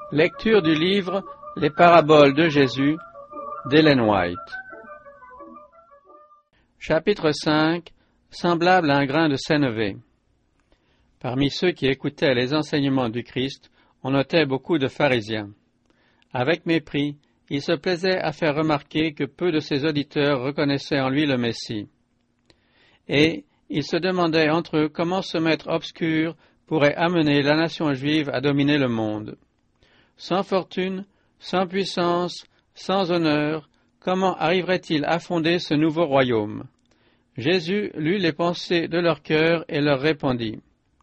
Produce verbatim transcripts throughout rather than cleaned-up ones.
Lecture du livre Les paraboles de Jésus d'Ellen White. Chapitre cinq. Semblable à un grain de sénévé. Parmi ceux qui écoutaient les enseignements du Christ, on notait beaucoup de pharisiens. Avec mépris, ils se plaisaient à faire remarquer que peu de ses auditeurs reconnaissaient en lui le Messie. Et ils se demandaient entre eux comment ce maître obscur pourrait amener la nation juive à dominer le monde. Sans fortune, sans puissance, sans honneur, comment arriverait-il à fonder ce nouveau royaume? Jésus lut les pensées de leur cœur et leur répondit.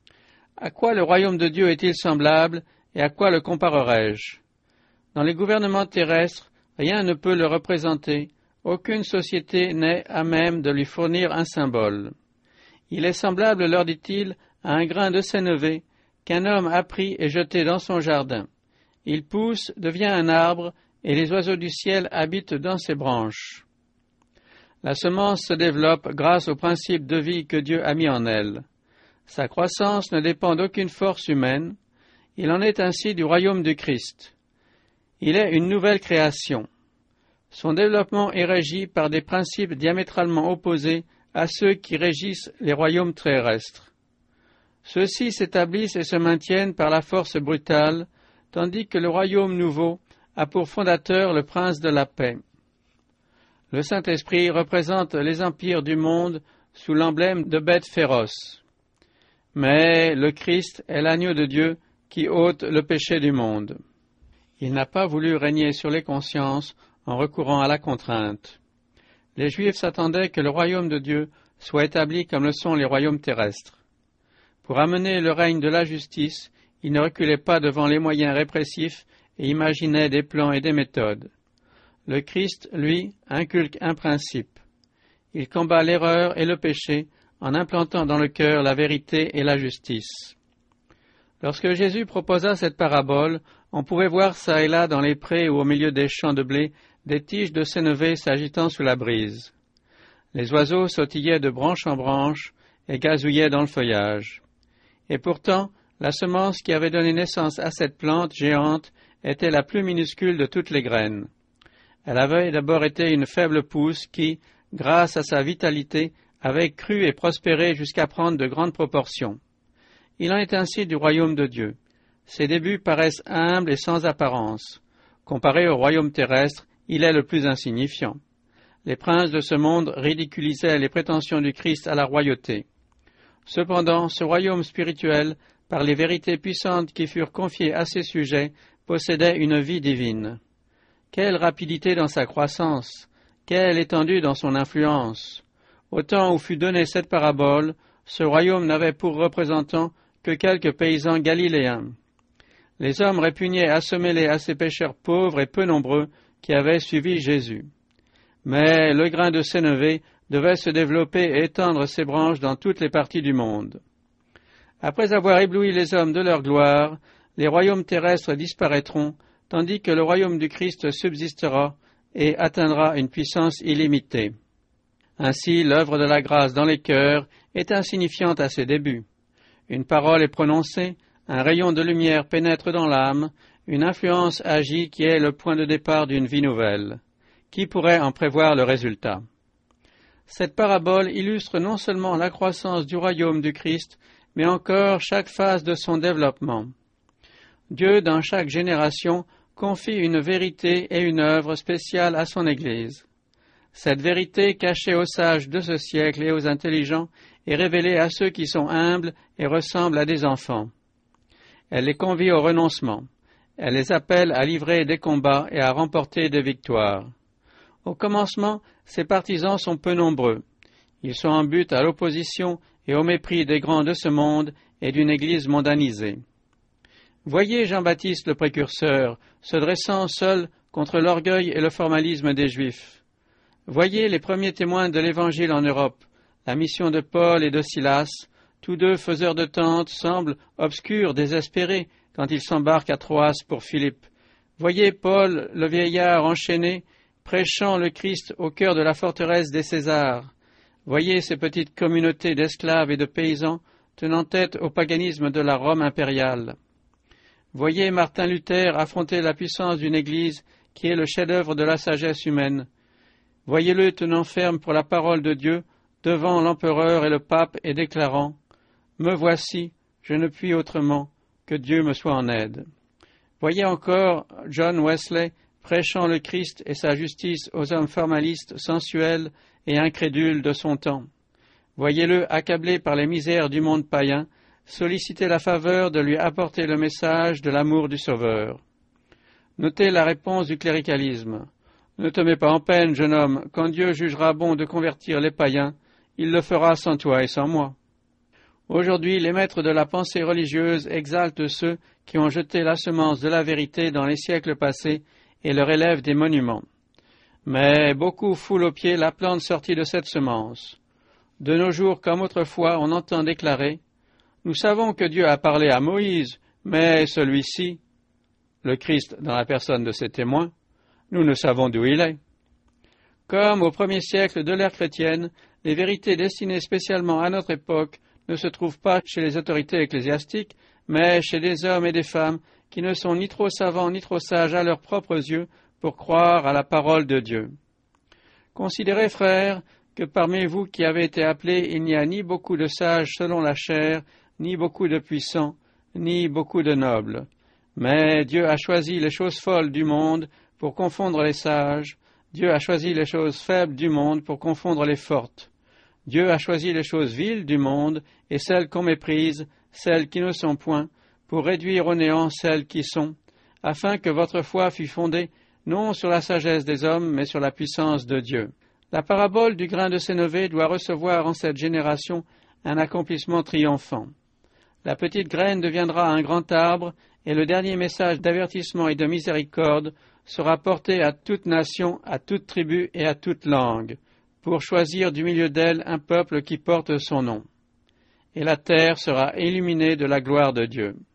À quoi le royaume de Dieu est-il semblable et à quoi le comparerai-je? Dans les gouvernements terrestres, rien ne peut le représenter, aucune société n'est à même de lui fournir un symbole. Il est semblable, leur dit-il, à un grain de sénévé qu'un homme a pris et jeté dans son jardin. Il pousse, devient un arbre, et les oiseaux du ciel habitent dans ses branches. La semence se développe grâce au principe de vie que Dieu a mis en elle. Sa croissance ne dépend d'aucune force humaine. Il en est ainsi du royaume du Christ. Il est une nouvelle création. Son développement est régi par des principes diamétralement opposés à ceux qui régissent les royaumes terrestres. Ceux-ci s'établissent et se maintiennent par la force brutale, tandis que le royaume nouveau a pour fondateur le prince de la paix. Le Saint-Esprit représente les empires du monde sous l'emblème de bêtes féroces. Mais le Christ est l'agneau de Dieu qui ôte le péché du monde. Il n'a pas voulu régner sur les consciences en recourant à la contrainte. Les Juifs s'attendaient que le royaume de Dieu soit établi comme le sont les royaumes terrestres. Pour amener le règne de la justice, il ne reculait pas devant les moyens répressifs et imaginait des plans et des méthodes. Le Christ, lui, inculque un principe. Il combat l'erreur et le péché en implantant dans le cœur la vérité et la justice. Lorsque Jésus proposa cette parabole, on pouvait voir çà et là dans les prés ou au milieu des champs de blé des tiges de sénévé s'agitant sous la brise. Les oiseaux sautillaient de branche en branche et gazouillaient dans le feuillage. Et pourtant, la semence qui avait donné naissance à cette plante géante était la plus minuscule de toutes les graines. Elle avait d'abord été une faible pousse qui, grâce à sa vitalité, avait cru et prospéré jusqu'à prendre de grandes proportions. Il en est ainsi du royaume de Dieu. Ses débuts paraissent humbles et sans apparence. Comparé au royaume terrestre, il est le plus insignifiant. Les princes de ce monde ridiculisaient les prétentions du Christ à la royauté. Cependant, ce royaume spirituel, par les vérités puissantes qui furent confiées à ses sujets, possédait une vie divine. Quelle rapidité dans sa croissance, quelle étendue dans son influence. Au temps où fut donnée cette parabole, ce royaume n'avait pour représentants que quelques paysans galiléens. Les hommes répugnaient à se mêler à ces pécheurs pauvres et peu nombreux qui avaient suivi Jésus. Mais le grain de sénévé devait se développer et étendre ses branches dans toutes les parties du monde. Après avoir ébloui les hommes de leur gloire, les royaumes terrestres disparaîtront, tandis que le royaume du Christ subsistera et atteindra une puissance illimitée. Ainsi, l'œuvre de la grâce dans les cœurs est insignifiante à ses débuts. Une parole est prononcée, un rayon de lumière pénètre dans l'âme, une influence agit qui est le point de départ d'une vie nouvelle. Qui pourrait en prévoir le résultat? Cette parabole illustre non seulement la croissance du royaume du Christ, mais encore chaque phase de son développement. Dieu, dans chaque génération, confie une vérité et une œuvre spéciale à son Église. Cette vérité, cachée aux sages de ce siècle et aux intelligents, est révélée à ceux qui sont humbles et ressemblent à des enfants. Elle les convie au renoncement. Elle les appelle à livrer des combats et à remporter des victoires. Au commencement, ses partisans sont peu nombreux. Ils sont en butte à l'opposition et au mépris des grands de ce monde et d'une Église mondanisée. Voyez Jean-Baptiste le précurseur, se dressant seul contre l'orgueil et le formalisme des Juifs. Voyez les premiers témoins de l'Évangile en Europe, la mission de Paul et de Silas, tous deux faiseurs de tentes, semblent obscurs, désespérés, quand ils s'embarquent à Troas pour Philippe. Voyez Paul, le vieillard enchaîné, prêchant le Christ au cœur de la forteresse des Césars. Voyez ces petites communautés d'esclaves et de paysans tenant tête au paganisme de la Rome impériale. Voyez Martin Luther affronter la puissance d'une Église qui est le chef-d'œuvre de la sagesse humaine. Voyez-le tenant ferme pour la parole de Dieu devant l'empereur et le pape et déclarant « Me voici, je ne puis autrement, que Dieu me soit en aide ». Voyez encore John Wesley prêchant le Christ et sa justice aux hommes formalistes, sensuels et incrédules de son temps. Voyez-le accablé par les misères du monde païen, solliciter la faveur de lui apporter le message de l'amour du Sauveur. Notez la réponse du cléricalisme. Ne te mets pas en peine, jeune homme, quand Dieu jugera bon de convertir les païens, il le fera sans toi et sans moi. Aujourd'hui, les maîtres de la pensée religieuse exaltent ceux qui ont jeté la semence de la vérité dans les siècles passés et leur élèvent des monuments. Mais beaucoup foulent aux pieds la plante sortie de cette semence. De nos jours, comme autrefois, on entend déclarer « Nous savons que Dieu a parlé à Moïse, mais celui-ci, le Christ dans la personne de ses témoins, nous ne savons d'où il est. » Comme au premier siècle de l'ère chrétienne, les vérités destinées spécialement à notre époque ne se trouvent pas chez les autorités ecclésiastiques, mais chez des hommes et des femmes qui ne sont ni trop savants ni trop sages à leurs propres yeux pour croire à la parole de Dieu. Considérez, frères, que parmi vous qui avez été appelés, il n'y a ni beaucoup de sages selon la chair, ni beaucoup de puissants, ni beaucoup de nobles. Mais Dieu a choisi les choses folles du monde pour confondre les sages. Dieu a choisi les choses faibles du monde pour confondre les fortes. Dieu a choisi les choses viles du monde et celles qu'on méprise, celles qui ne sont point, pour réduire au néant celles qui sont, afin que votre foi fût fondée non sur la sagesse des hommes, mais sur la puissance de Dieu. La parabole du grain de sénévé doit recevoir en cette génération un accomplissement triomphant. La petite graine deviendra un grand arbre, et le dernier message d'avertissement et de miséricorde sera porté à toute nation, à toute tribu et à toute langue, pour choisir du milieu d'elle un peuple qui porte son nom. Et la terre sera illuminée de la gloire de Dieu.